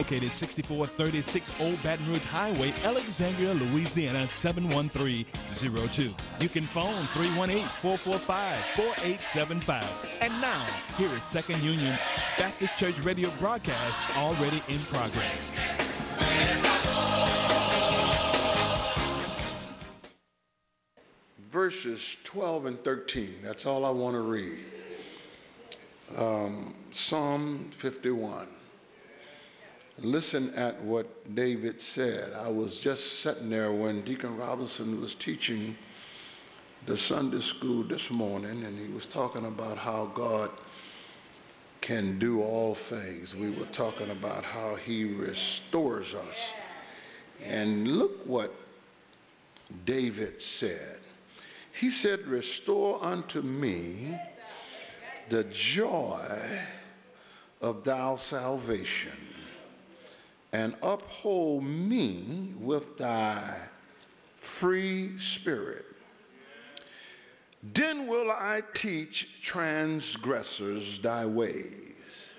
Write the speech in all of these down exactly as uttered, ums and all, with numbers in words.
Located sixty-four thirty-six Old Baton Rouge Highway, Alexandria, Louisiana seven one three zero two. You can phone three one eight, four four five, four eight seven five. And now, here is Second Union Baptist Church radio broadcast already in progress. Verses twelve and thirteen, that's all I want to read. Um, Psalm fifty-one. Listen at what David said. I was just sitting there when Deacon Robinson was teaching the Sunday school this morning, and he was talking about how God can do all things. We were talking about how he restores us. And look what David said. He said, "Restore unto me the joy of thy salvation, and uphold me with thy free spirit. Then will I teach transgressors thy ways,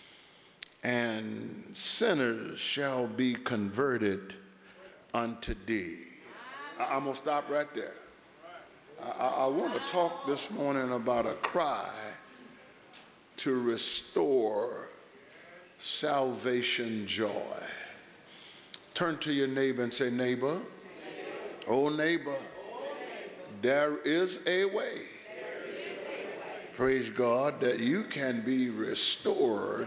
and sinners shall be converted unto thee." I- I'm going to stop right there. I, I want to talk this morning about a cry to restore salvation joy. Turn to your neighbor and say, "Neighbor, oh neighbor, there is a way, praise God, that you can be restored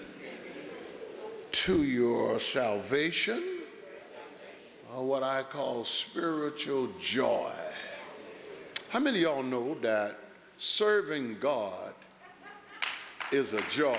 to your salvation, or what I call spiritual joy." How many of y'all know that serving God is a joy?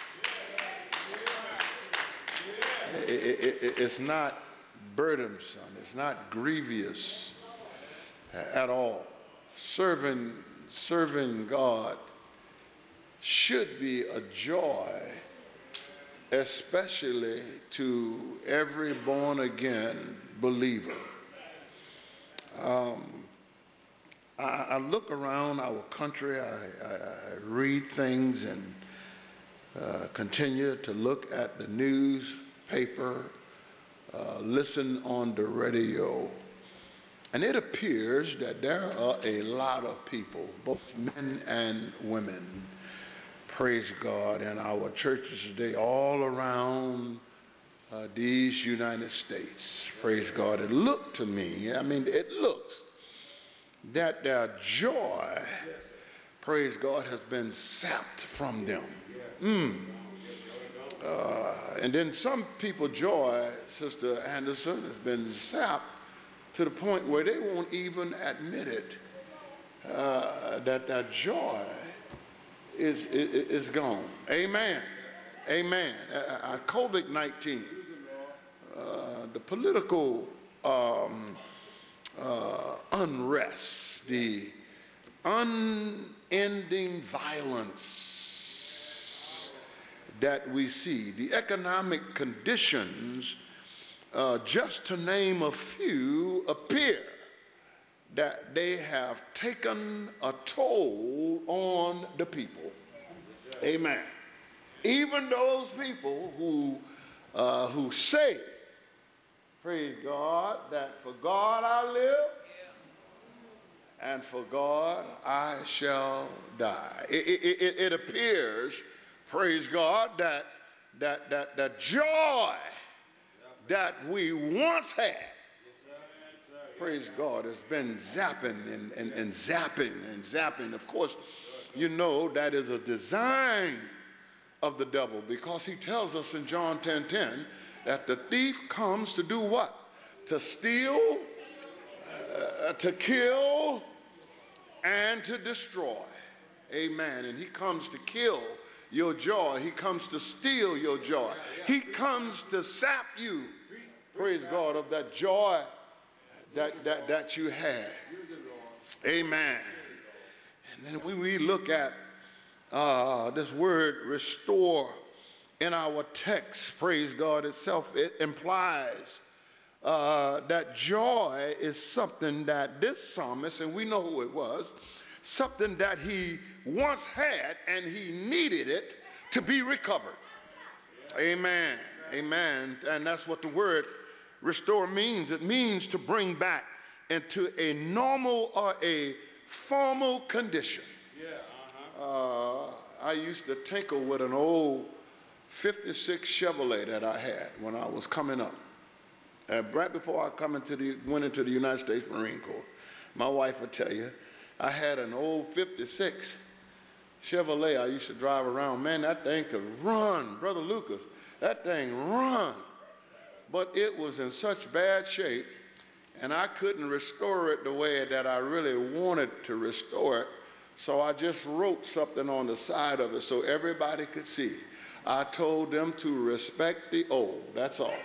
It, it, it, it's not burdensome. It's not grievous at all. Serving, serving God should be a joy, especially to every born-again believer. Um, I, I look around our country, I, I, I read things and uh, continue to look at the newspaper, uh, listen on the radio, and it appears that there are a lot of people, both men and women, praise God, in our churches today all around uh, these United States, praise God. It looked to me, I mean, it looks that their joy, praise God, has been sapped from them. Mm. Uh, and then some people joy, Sister Anderson, has been sapped to the point where they won't even admit it, uh, that their joy is, is, is gone. Amen. Amen. Uh, uh, COVID nineteen, uh, the political um, uh, unrest, the unending violence that we see, the economic conditions, uh, just to name a few, appear that they have taken a toll on the people. Amen. Even those people who, uh, who say, praise God, that for God I live, and for God I shall die. It, it, it, it appears, praise God, that that that that joy that we once had, praise God, has been zapping and, and, and zapping and zapping. Of course, you know that is a design of the devil, because he tells us in John ten ten that the thief comes to do what? To steal, uh, to kill, and to destroy. Amen. And he comes to kill your joy. He comes to steal your joy. He comes to sap you, praise God, of that joy that, that, that you had. Amen. And then we, we look at uh, this word restore in our text, praise God itself. It implies uh, that joy is something that this psalmist, and we know who it was, something that he once had and he needed it to be recovered. Amen. Amen. And that's what the word restore means. It means to bring back into a normal or a formal condition. Yeah, uh-huh. uh, I used to tinkle with an old fifty-six Chevrolet that I had when I was coming up. Uh, right before I come into the, went into the United States Marine Corps, my wife would tell you, I had an old fifty-six Chevrolet I used to drive around. Man, that thing could run, Brother Lucas. That thing run. But it was in such bad shape, and I couldn't restore it the way that I really wanted to restore it. So I just wrote something on the side of it so everybody could see. I told them to respect the old. That's all.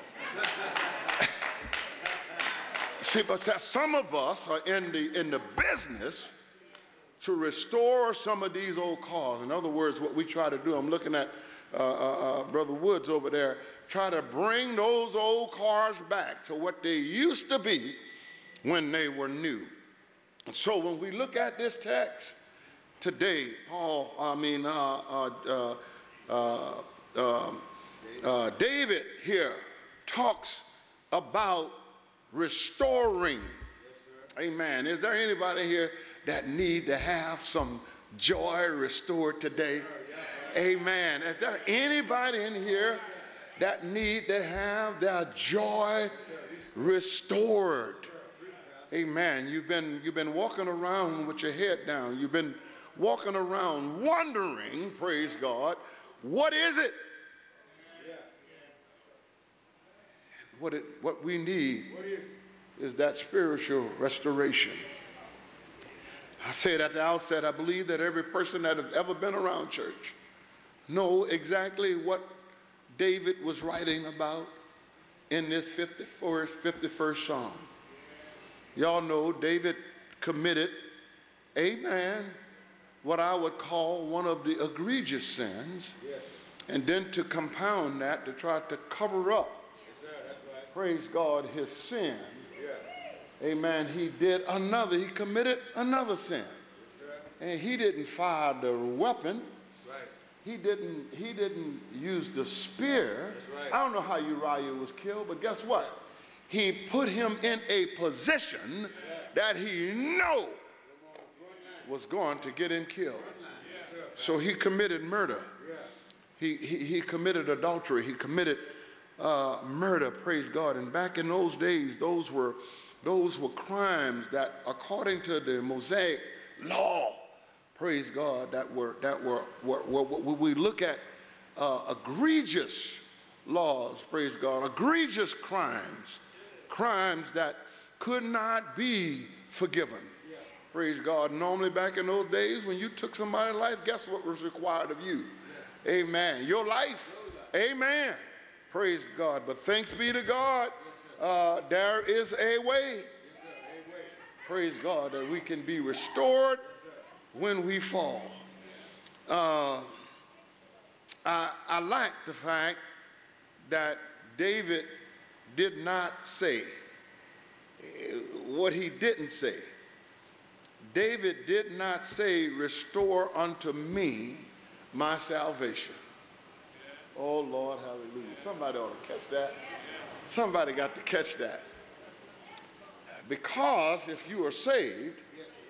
See, but some of us are in the in the business to restore some of these old cars. In other words, what we try to do, I'm looking at uh, uh, uh, Brother Woods over there, try to bring those old cars back to what they used to be when they were new. And so when we look at this text today, Paul, I mean, uh, uh, uh, uh, uh, uh, David here talks about restoring. Amen. Is there anybody here that need to have some joy restored today? Amen. Is there anybody in here that need to have their joy restored? Amen. You've been, you've been walking around with your head down. You've been walking around wondering, praise God, what is it? What, it, what we need is that spiritual restoration. I said at the outset, I believe that every person that has ever been around church know exactly what David was writing about in this fifty-first, fifty-first Psalm. Y'all know David committed, amen, what I would call one of the egregious sins. Yes. And then to compound that, to try to cover up, yes, sir, that's right, praise God, his sin. Yeah. Amen. He did another, he committed another sin. Yes, and he didn't fire the weapon. Right. He didn't, he didn't use the spear. That's right. I don't know how Uriah was killed, but guess what? He put him in a position that he knew was going to get him killed. So he committed murder. He, he, he committed adultery. He committed uh, murder, praise God. And back in those days, those were, those were crimes that, according to the Mosaic law, praise God, that were, that were, were, were, were we look at uh, egregious laws, praise God, egregious crimes, crimes that could not be forgiven. Praise God. Normally back in those days when you took somebody's life, guess what was required of you? Yes. Amen. Your life. Amen. Praise God. But thanks be to God, uh, there is a way. Yes, praise God, that we can be restored when we fall. Uh, I, I like the fact that David did not say what he didn't say. David did not say, restore unto me my salvation. Oh, Lord, hallelujah. Somebody ought to catch that. Somebody got to catch that. Because if you are saved,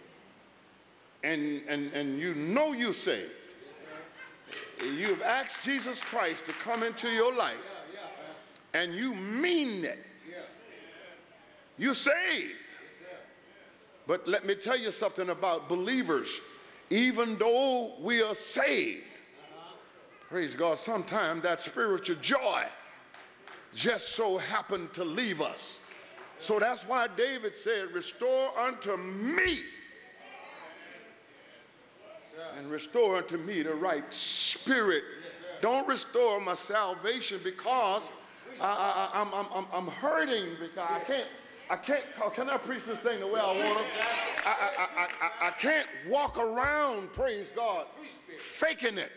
and, and, and you know you're saved, you've asked Jesus Christ to come into your life, and you mean it, you're saved. But let me tell you something about believers. Even though we are saved, uh-huh, praise God, sometimes that spiritual joy just so happened to leave us. So that's why David said, restore unto me, and restore unto me the right spirit. Don't restore my salvation because I, I, I'm, I'm, I'm hurting because I can't. I can't, can I preach this thing the way I want to? I, I, I, I, I can't walk around, praise God, faking it.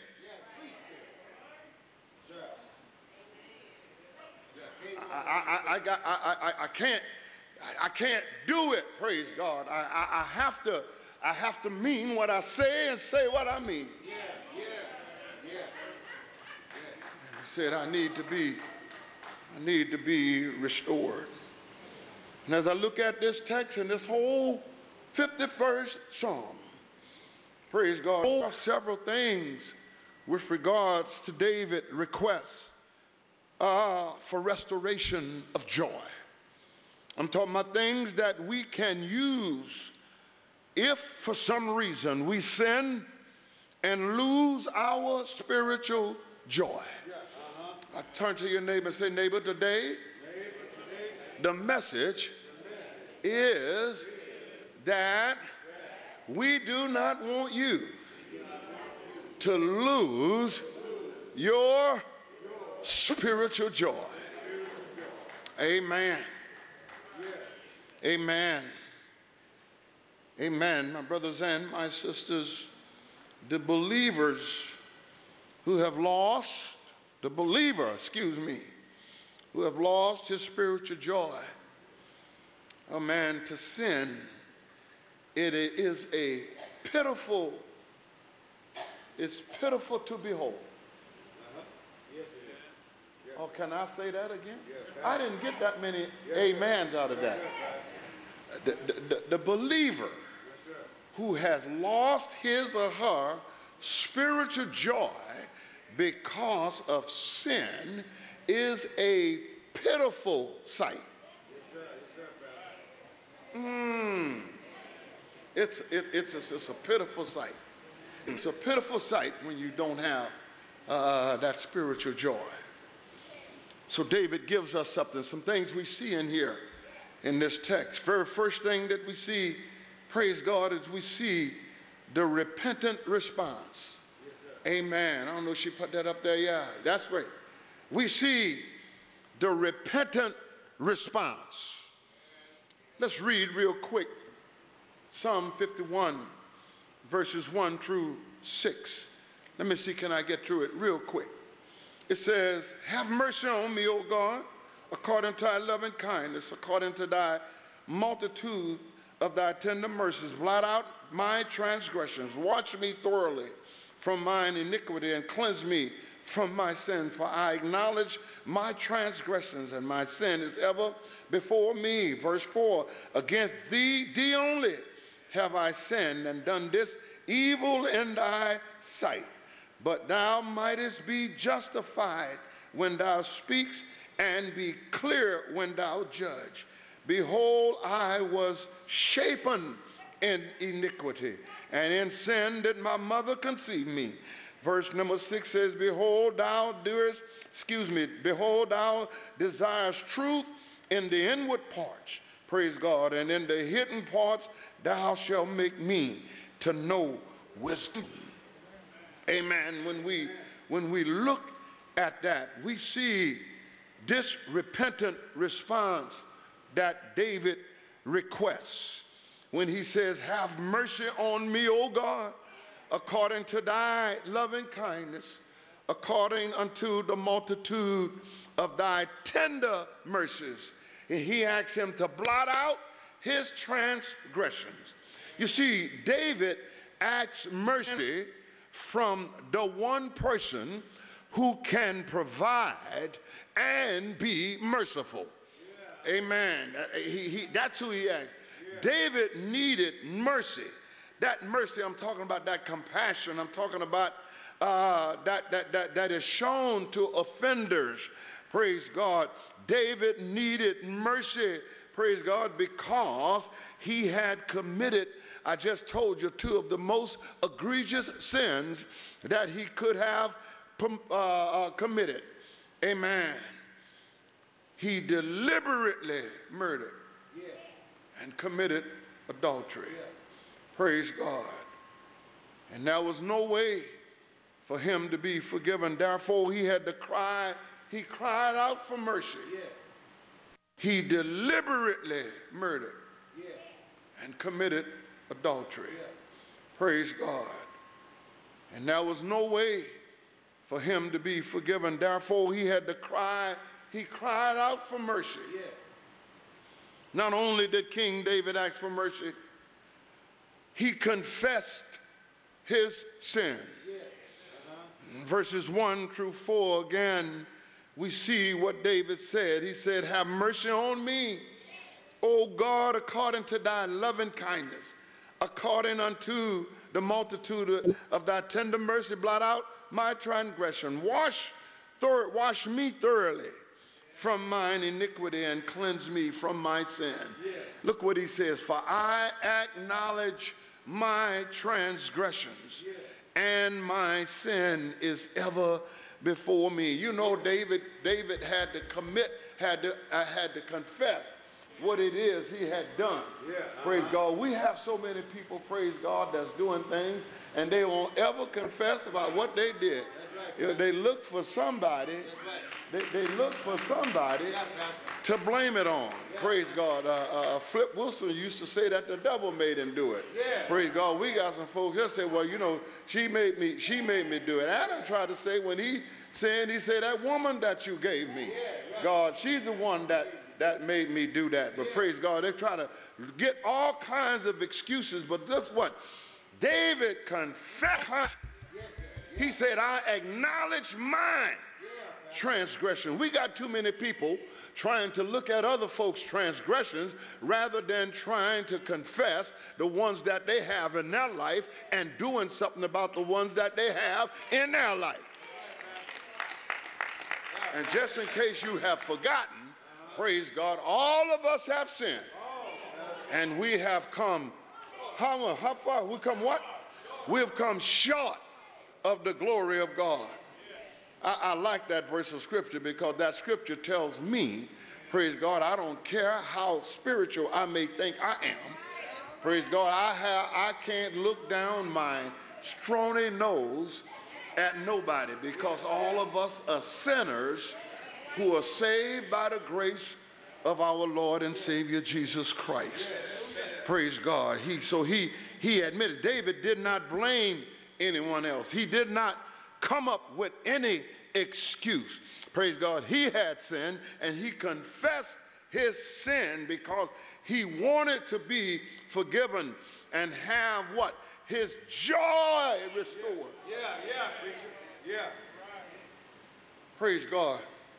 I, I, I, got, I, I, I can't, I can't do it, praise God. I, I, I have to, I have to mean what I say and say what I mean. Yeah, yeah, yeah. He said I need to be I need to be restored. And as I look at this text and this whole fifty-first Psalm, praise God, there are several things with regards to David's requests uh, for restoration of joy. I'm talking about things that we can use if for some reason we sin and lose our spiritual joy. Yeah, uh-huh. I turn to your neighbor and say, neighbor, today, neighbor, today the message the is that we do not want you to lose your spiritual joy. Amen. Amen. Amen. My brothers and my sisters, the believers who have lost, the believer, excuse me, who have lost his spiritual joy, oh man, to sin, it is a pitiful, it's pitiful to behold. Uh-huh. Yes, it is. Yes. Oh, can I say that again? Yes, I didn't get that many yes, amens out of that. The, the, the, the believer yes, who has lost his or her spiritual joy because of sin is a pitiful sight. Yes, sir. Yes, sir, mm. It's, it, it's, a, it's a pitiful sight. It's a pitiful sight when you don't have uh, that spiritual joy. So David gives us something, some things we see in here in this text. Very first thing that we see, praise God, is we see the repentant response. Yes, amen. I don't know if she put that up there. Yeah, that's right. We see the repentant response. Let's read real quick Psalm fifty-one, verses one through six. Let me see, can I get through it real quick? It says, have mercy on me, O God, according to thy loving kindness, according to thy multitude of thy tender mercies. Blot out my transgressions. Wash me thoroughly from mine iniquity and cleanse me from my sin. For I acknowledge my transgressions, and my sin is ever before me. Verse four, against thee, thee only, have I sinned and done this evil in thy sight. But thou mightest be justified when thou speakst, and be clear when thou judge. Behold, I was shapen in iniquity, and in sin did my mother conceive me. Verse number six says, behold, thou doest, excuse me, behold, thou desirest truth in the inward parts, praise God, and in the hidden parts thou shalt make me to know wisdom. Amen. When we, when we look at that, we see this repentant response that David requests when he says, have mercy on me, O God, according to thy loving kindness, according unto the multitude of thy tender mercies. And he asks him to blot out his transgressions. You see, David asks mercy from the one person who can provide and be merciful. Yeah. Amen. He, he, that's who he asked. Yeah. David needed mercy. That mercy, I'm talking about that compassion. I'm talking about uh, that, that, that, that is shown to offenders. Praise God. David needed mercy, praise God, because he had committed, I just told you, two of the most egregious sins that he could have uh, uh, committed. Amen. He deliberately murdered yeah. and committed adultery. Yeah. Praise God. And there was no way for him to be forgiven. Therefore, he had to cry. He cried out for mercy. Yeah. He deliberately murdered yeah. and committed adultery. Yeah. Praise God. And there was no way for him to be forgiven. Therefore, he had to cry. He cried out for mercy. Yeah. Not only did King David ask for mercy, he confessed his sin. Yeah. Uh-huh. Verses one through four again, we see what David said. He said, have mercy on me, O God, according to thy loving kindness, according unto the multitude of thy tender mercy, blot out my transgression. Wash, thor- wash me thoroughly from mine iniquity and cleanse me from my sin. Yeah. Look what he says, for I acknowledge my transgressions, yeah, and my sin is ever before me. You know, David, David had to commit, had to, uh, had to confess what it is he had done. Yeah, uh-huh. Praise God. We have so many people, praise God, that's doing things, and they won't ever confess about what they did. Right. You know, they look for somebody. Right. They, they look for somebody yeah, to blame it on. Yeah. Praise God. Uh, uh, Flip Wilson used to say that the devil made him do it. Yeah. Praise God. We got some folks that say, well, you know, she made me, she made me do it. Adam tried to say when he sinned, he said, that woman that you gave me, yeah, right. God, she's the one that that made me do that. But yeah, praise God, they try to get all kinds of excuses. But that's what David confessed. Yes, yeah. He said, I acknowledge mine transgression. We got too many people trying to look at other folks' transgressions rather than trying to confess the ones that they have in their life and doing something about the ones that they have in their life. And just in case you have forgotten, praise God, all of us have sinned. And we have come, how, how far? We come what? We have come short of the glory of God. I, I like that verse of scripture because that scripture tells me, praise God, I don't care how spiritual I may think I am. Praise God, I, have, I can't look down my stony nose at nobody because all of us are sinners who are saved by the grace of our Lord and Savior Jesus Christ. Praise God. He, so he, he admitted, David did not blame anyone else. He did not come up with any excuse. Praise God. He had sinned and he confessed his sin because he wanted to be forgiven and have what? His joy restored. Yeah, yeah, yeah, preacher. Yeah. Praise God.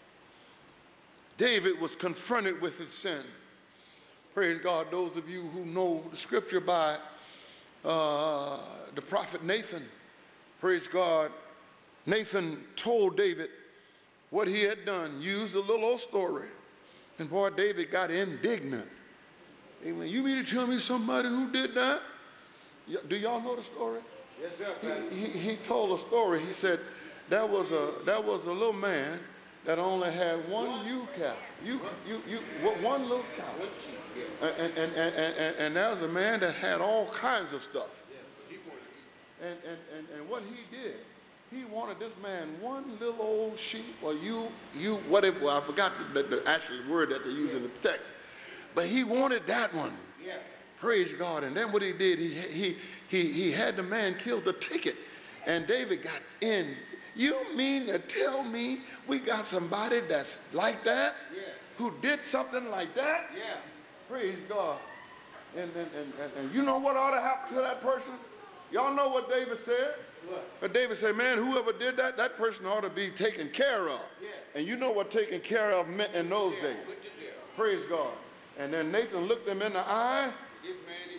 David was confronted with his sin. Praise God. Those of you who know the scripture by uh, the prophet Nathan, praise God, Nathan told David what he had done, used a little old story. And boy, David got indignant. Amen. You mean to tell me somebody who did that? Do y'all know the story? Yes, sir. He, he, he told a story. He said that was a, that was a little man that only had one ewe calf. You, you, you, one little cow. And, and, and, and, and there was a man that had all kinds of stuff. And, and, and, and what he did, he wanted this man one little old sheep or you, you whatever, well, I forgot the, the actual word that they use in the text. But he wanted that one. Yeah. Praise God. And then what he did, he, he, he, he had the man kill the ticket. And David got in. You mean to tell me we got somebody that's like that? Yeah. Who did something like that? Yeah. Praise God. And, and, and, and, and you know what ought to happen to that person? Y'all know what David said? What? But David said, man, whoever did that, that person ought to be taken care of. Yeah. And you know what taken care of meant in those yeah. days. Praise God. And then Nathan looked him in the eye. This man is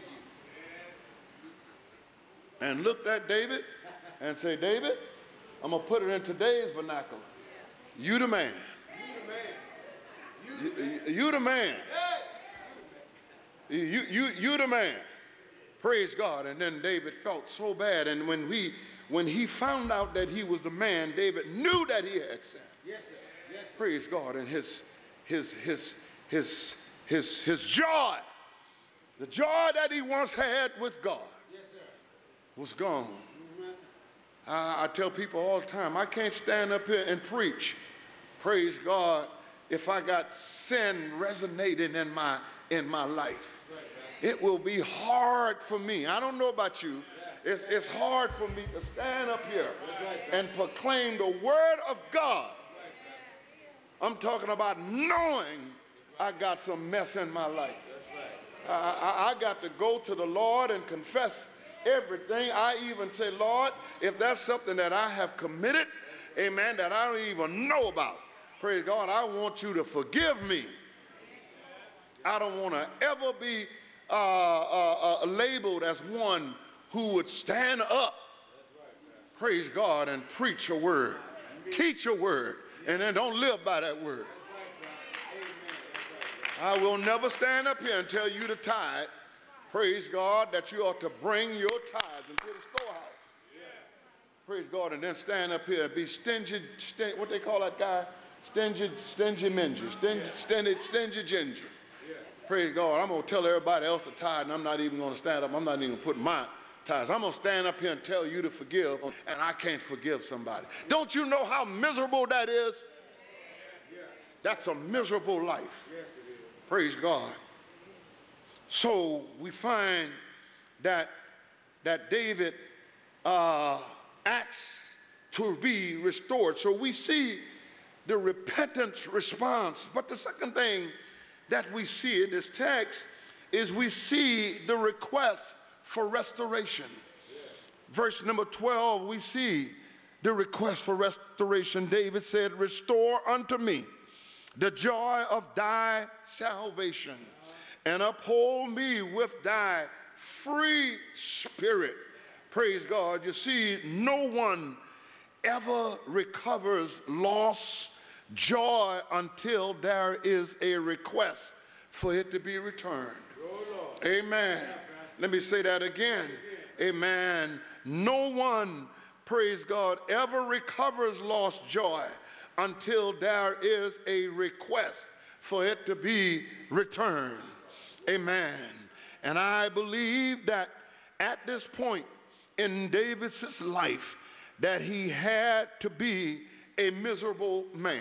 you. And looked at David and said, David, I'm going to put it in today's vernacular. You the man. You the man. You, you the man. You, you, you the man. Praise God. And then David felt so bad. And when, we, when he found out that he was the man, David knew that he had sinned. Yes, sir. Yes, sir. Praise God. And his, his, his, his, his, his joy, the joy that he once had with God, yes, sir, was gone. Mm-hmm. I, I tell people all the time, I can't stand up here and preach, praise God, if I got sin resonating in my, in my life. It will be hard for me. I don't know about you. It's, it's hard for me to stand up here and proclaim the word of God. I'm talking about knowing I got some mess in my life. I, I, I got to go to the Lord and confess everything. I even say, Lord, if that's something that I have committed, amen, that I don't even know about, Praise God. I want you to forgive me. I don't want to ever be uh, uh, uh, labeled as one who would stand up, praise God, and preach a word, teach a word, and then don't live by that word. I will never stand up here and tell you to tithe, praise God, that you ought to bring your tithes into the storehouse. Praise God, and then stand up here and be stingy, stingy what they call that guy? Stingy, stingy mingy, stingy, stingy, stingy ginger. Praise God, I'm going to tell everybody else to tithe, and I'm not even going to stand up. I'm not even going to put my tithes. I'm going to stand up here and tell you to forgive, and I can't forgive somebody. Don't you know how miserable that is? That's a miserable life. Praise God. So we find that, that David uh, asks to be restored. So we see the repentance response. But the second thing that we see in this text is we see the request for restoration. Verse number twelve, we see the request for restoration. David said, restore unto me the joy of thy salvation, and uphold me with thy free spirit. Praise God. You see, no one ever recovers lost joy until there is a request for it to be returned. Amen. Let me say that again. Amen. No one, praise God, ever recovers lost joy until there is a request for it to be returned. Amen. And I believe that at this point in David's life that he had to be a miserable man.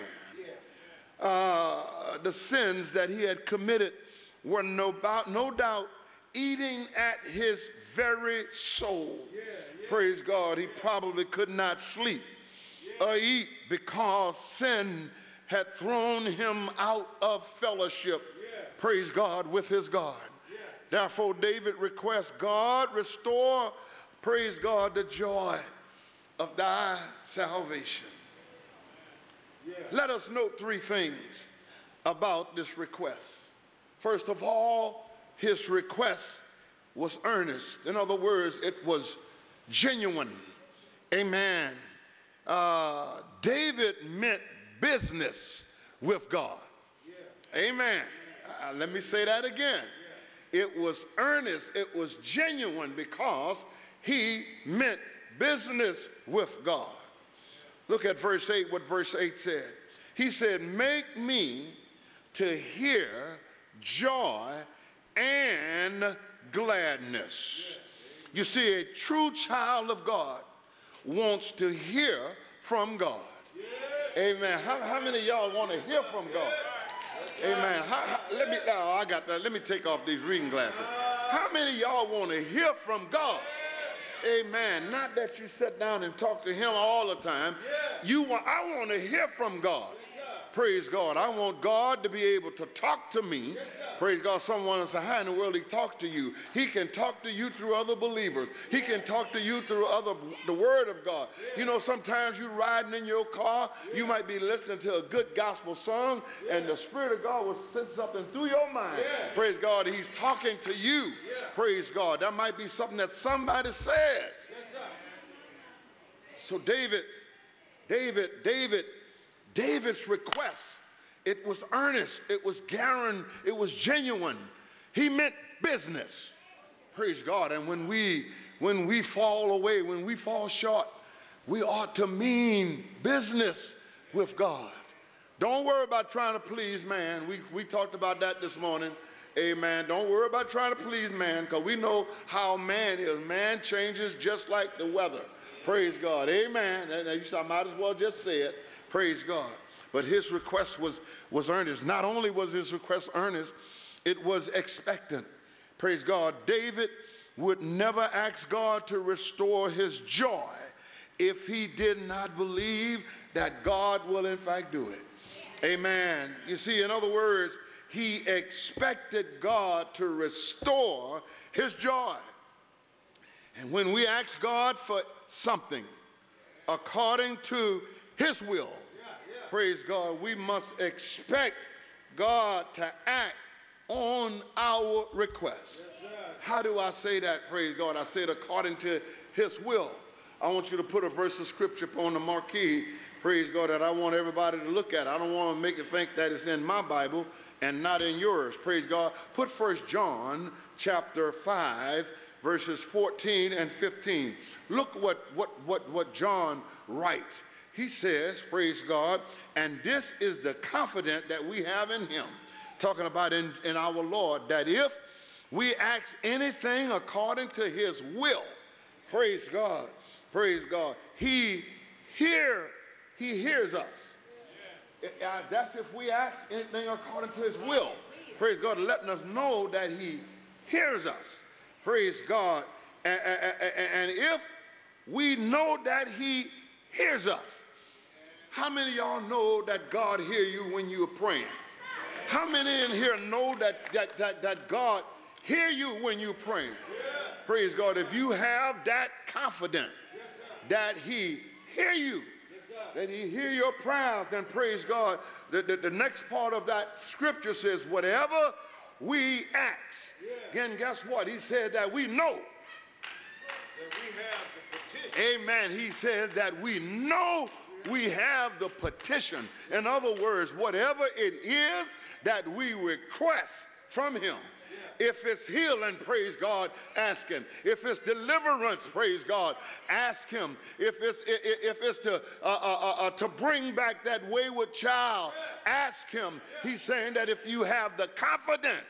Uh, the sins that he had committed were no, no doubt eating at his very soul. Yeah, yeah. Praise God. He probably could not sleep yeah. or eat because sin had thrown him out of fellowship. Yeah. Praise God, with his God. Yeah. Therefore, David requests, God, restore, praise God, the joy of thy salvation. Yeah. Let us note three things about this request. First of all, his request was earnest. In other words, it was genuine. Amen. Uh, David meant business with God. Yeah. Amen. Uh, let me say that again. Yeah. It was earnest. It was genuine because he meant business with God. Look at verse eight, what verse eight said. He said, make me to hear joy and gladness. You see, a true child of God wants to hear from God. Amen. How, how many of y'all want to hear from God? Amen. How, how, let me, oh, I got that. Let me take off these reading glasses. How many of y'all want to hear from God? Amen. Not that you sit down and talk to him all the time. You want, I want to hear from God. Praise God. I want God to be able to talk to me. Praise God. Someone will say, how in the world he talk to you? He can talk to you through other believers. He can talk to you through other, the word of God. You know, sometimes you're riding in your car, you might be listening to a good gospel song, and the Spirit of God will send something through your mind. Praise God. He's talking to you. Praise God. That might be something that somebody says. So David, David, David, David's request, it was earnest, it was guaranteed, it was genuine. He meant business. Praise God. And when we when we fall away, when we fall short, we ought to mean business with God. Don't worry about trying to please man. We we talked about that this morning. Amen. Don't worry about trying to please man, because we know how man is. Man changes just like the weather. Praise God. Amen. And you I might as well just say it. Praise God. But his request was, was earnest. Not only was his request earnest, it was expectant. Praise God. David would never ask God to restore his joy if he did not believe that God will in fact do it. Amen. You see, in other words, he expected God to restore his joy. And when we ask God for something according to his will, praise God, we must expect God to act on our requests. Yes, how do I say that, praise God? I say it according to his will. I want you to put a verse of scripture on the marquee, praise God, that I want everybody to look at. I don't want to make it think that it's in my Bible and not in yours, praise God. Put First John chapter five, verses fourteen and fifteen. Look what, what, what, what John writes. He says, praise God, and this is the confidence that we have in him, talking about in, in our Lord, that if we ask anything according to his will, praise God, praise God, he hear, he hears us. Uh, that's if we ask anything according to his will. Praise God, letting us know that he hears us. Praise God. And, and, and if we know that he hears us, how many of y'all know that God hear you when you're praying? How many in here know that, that, that, that God hear you when you're praying? Praise God. If you have that confidence that he hear you, that he hear your prayers, then praise God. The, the, the next part of that scripture says, whatever we ask. Yeah. Again, guess what? He said that we know. That we have the petition. Amen. He says that we know we have the petition. In other words, whatever it is that we request from him, if it's healing, praise God, ask him. If it's deliverance, praise God, ask him. If it's if it's to uh, uh, uh, to bring back that wayward child, ask him. He's saying that if you have the confidence,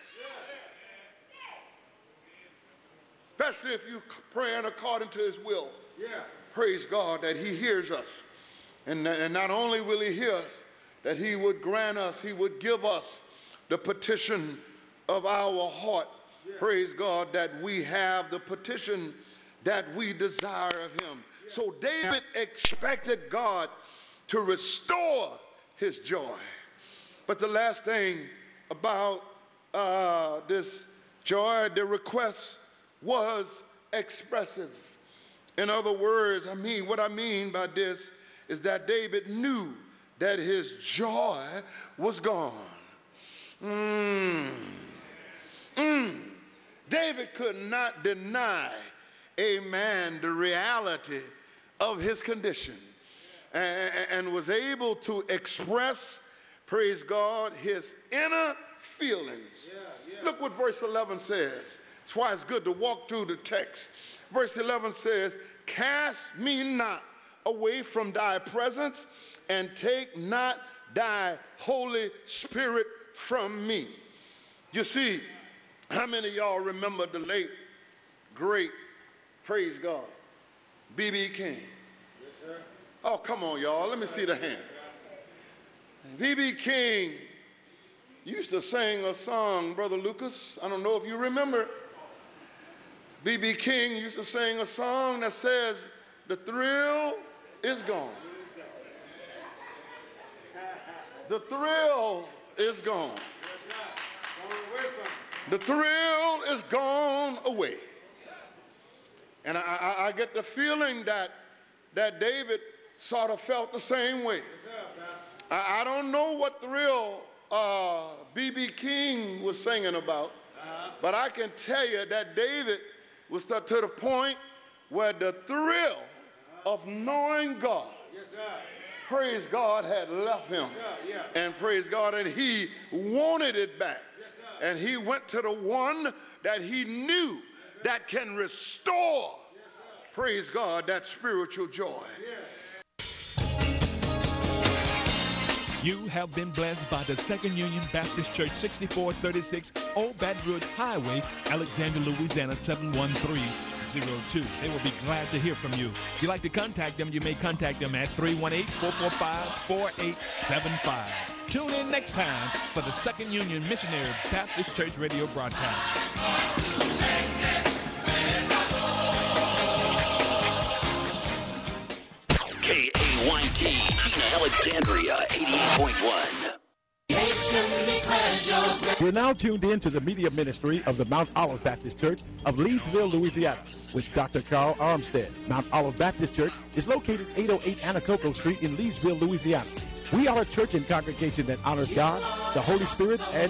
especially if you praying according to his will, praise God, that he hears us, and and not only will he hear us, that he would grant us, he would give us the petition of our heart, yeah. Praise God, that we have the petition that we desire of him. Yeah. So David expected God to restore his joy. But the last thing about uh, this joy, the request was expressive. In other words, I mean, what I mean by this is that David knew that his joy was gone. Mm. Mm. David could not deny, amen, the reality of his condition, and, and was able to express, praise God, his inner feelings. Yeah, yeah. Look what verse eleven says. That's why it's good to walk through the text. Verse eleven says, cast me not away from thy presence, and take not thy Holy Spirit from me. You see, how many of y'all remember the late, great, praise God, B B King? Yes, sir. Oh, come on, y'all. Let me see the hand. B B King used to sing a song, Brother Lucas. I don't know if you remember. B B King used to sing a song that says, the thrill is gone. The thrill is gone. The thrill is gone away. And I, I, I get the feeling that, that David sort of felt the same way. I, I don't know what thrill uh, B B King was singing about, uh-huh. but I can tell you that David was to, to the point where the thrill uh-huh. of knowing God, yes, praise God, had left him. Yes, yeah. And praise God, and he wanted it back. And he went to the one that he knew that can restore, praise God, that spiritual joy. You have been blessed by the Second Union Baptist Church, sixty-four thirty-six Old Baton Rouge Highway, Alexandria, Louisiana, seven one three zero two. They will be glad to hear from you. If you'd like to contact them, you may contact them at three one eight, four four five, four eight seven five. Tune in next time for the Second Union Missionary Baptist Church radio broadcast. K A Y T, Chena, Alexandria, eighty-eight point one. You're now tuned in to the media ministry of the Mount Olive Baptist Church of Leesville, Louisiana, with Doctor Carl Armstead. Mount Olive Baptist Church is located eight oh eight Anacoco Street in Leesville, Louisiana. We are a church and congregation that honors God, the Holy Spirit, and